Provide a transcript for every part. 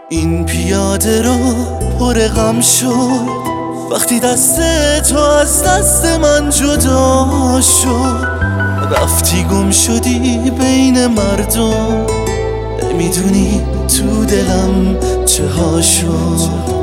این پیاده رو پر غم شد وقتی دست تو از دست من جدا شد. رفتی گم شدی بین مردم، نمیدونی تو دلم چه ها شد.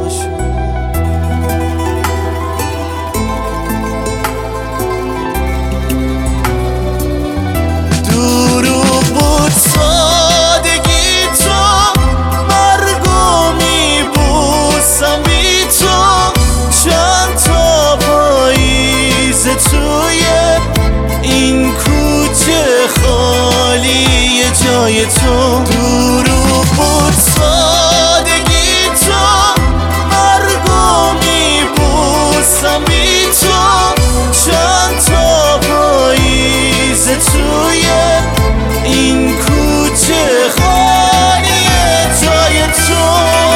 دروغ بود سادگی تو، مرگو میبوسم بی تو. چند تا پاییز توی این کوچه خالی جای تو. دروغ بود سادگی تو، مرگو میبوسم بی تو. چند تا پاییز توی این کوچه خالی جای تو.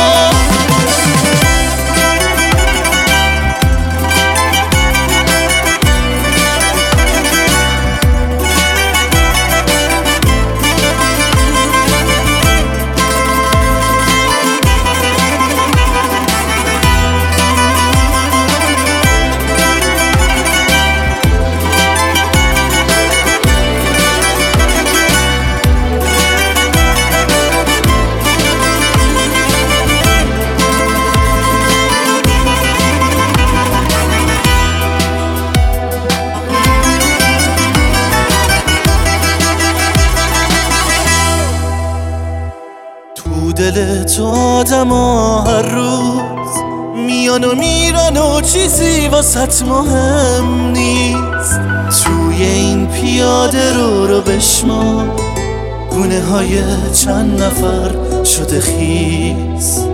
دل تو آدما هر روز میان و میرن و چیزی واسط مهم نیست. توی این پیاده رو بشمار، گونه های چند نفر شده خیس.